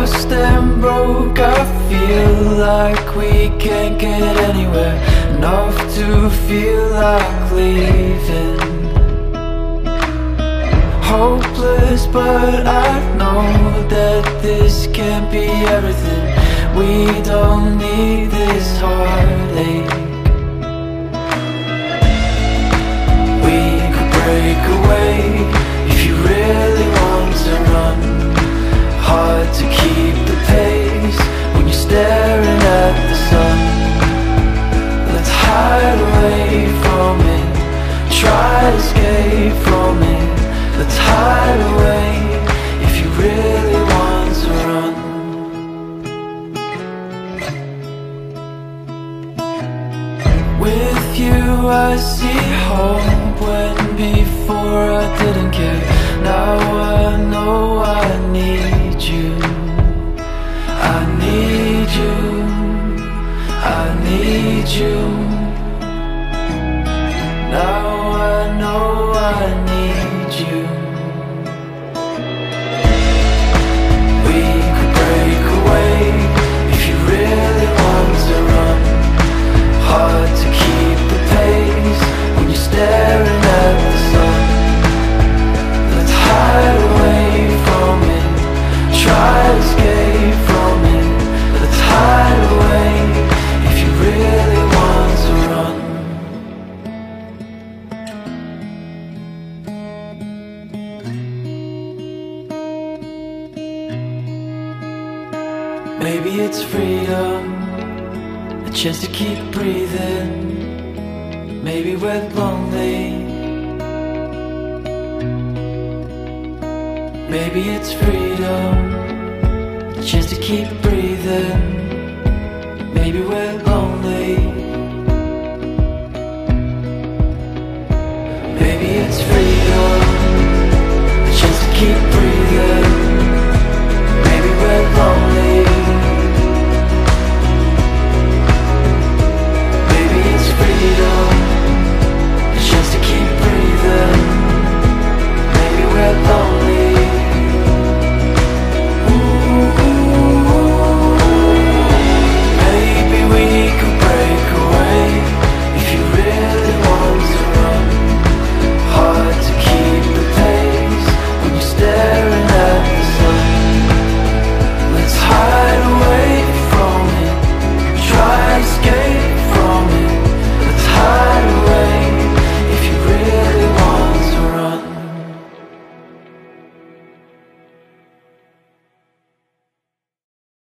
lost and broke, I feel like we can't get anywhere. Enough to feel like leaving. Hopeless, but I know that this can't be everything. We don't need this heartache. We could break away if you really want to run. Hard to keep the pace when you're staring at the sun. Let's hide away from it, try to escape from it. Let's hide away if you really want to run. With you I see hope when before I didn't care. Now I know I need you. I need you. I need you. Now I know I need you. We could break away if you really want to run. Hard to keep the pace when you're staring at the sun. Let's hide away from it, try to escape from it. Let's hide away if you really want to run. Maybe it's freedom, a chance to keep breathing. Maybe we're lonely. Maybe it's freedom, a chance to keep breathing. Maybe we're lonely. Maybe it's freedom, a chance to keep breathing.